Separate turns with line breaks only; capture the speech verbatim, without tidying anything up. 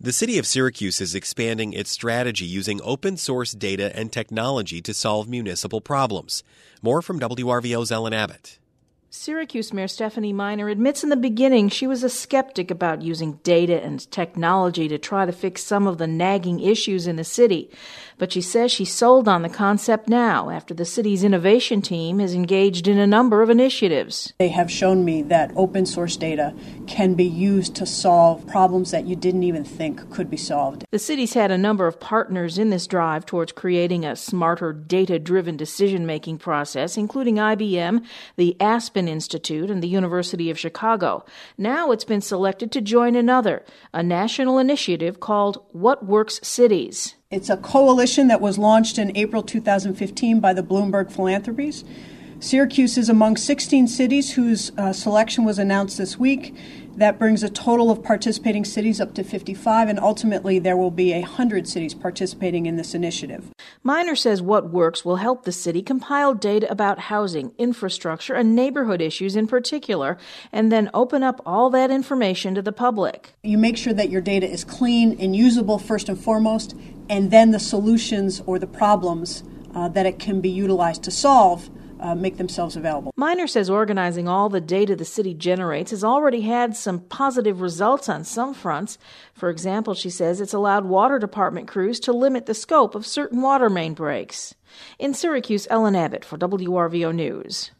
The city of Syracuse is expanding its strategy using open-source data and technology to solve municipal problems. More from W R V O's Ellen Abbott.
Syracuse Mayor Stephanie Miner admits in the beginning she was a skeptic about using data and technology to try to fix some of the nagging issues in the city. But she says she's sold on the concept now after the city's innovation team has engaged in a number of initiatives.
They have shown me that open source data can be used to solve problems that you didn't even think could be solved.
The city's had a number of partners in this drive towards creating a smarter, data-driven decision-making process, including I B M, the Aspen Institute, and the University of Chicago. Now it's been selected to join another, a national initiative called What Works Cities.
It's a coalition that was launched in April two thousand fifteen by the Bloomberg Philanthropies. Syracuse is among sixteen cities whose uh, selection was announced this week. That brings a total of participating cities up to fifty-five, and ultimately there will be one hundred cities participating in this initiative.
Miner says What Works will help the city compile data about housing, infrastructure, and neighborhood issues in particular, and then open up all that information to the public.
You make sure that your data is clean and usable first and foremost, and then the solutions or the problems uh, that it can be utilized to solve Uh, make themselves available.
Miner says organizing all the data the city generates has already had some positive results on some fronts. For example, she says it's allowed water department crews to limit the scope of certain water main breaks. In Syracuse, Ellen Abbott for W R V O News.